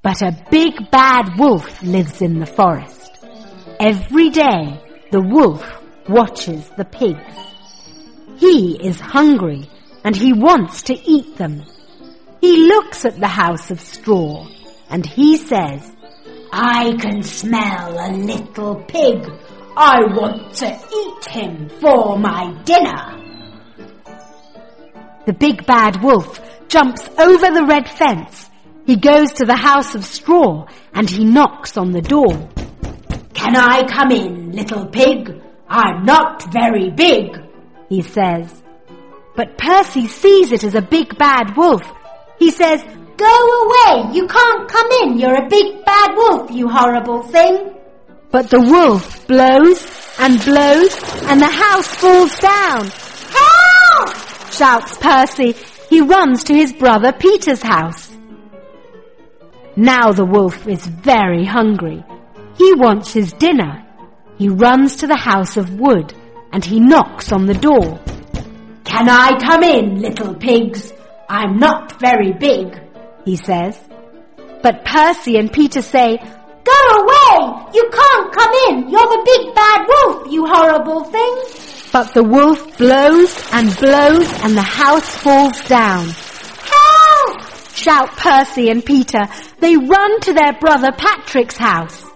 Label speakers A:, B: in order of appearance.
A: But a big bad wolf lives in the forest. Every day the wolf watches the pigs. He is hungry and he wants to eat them. He looks at the house of straw and he says, "I can smell a little pig. I want to eat him for my dinner." The big bad wolf jumps over the red fence. He goes to the house of straw and he knocks on the door. "Can I come in, little pig? I'm not very big," he says. But Percy sees it as a big bad wolf. He says, "Go away, you can't come in, you're a big bad wolf, you horrible thing." But the wolf blows and the house falls down. "Help!" shouts Percy. He runs to his brother Peter's house. Now the wolf is very hungry. He wants his dinner. He runs to the house of wood and he knocks on the door. "Can I come in, little pigs? I'm not very big," he says. But Percy and Peter say, "Go away! You can't come in! You're the big bad wolf, you horrible thing!" But the wolf blows and the house falls down. "Help!" shout Percy and Peter. They run to their brother Patrick's house.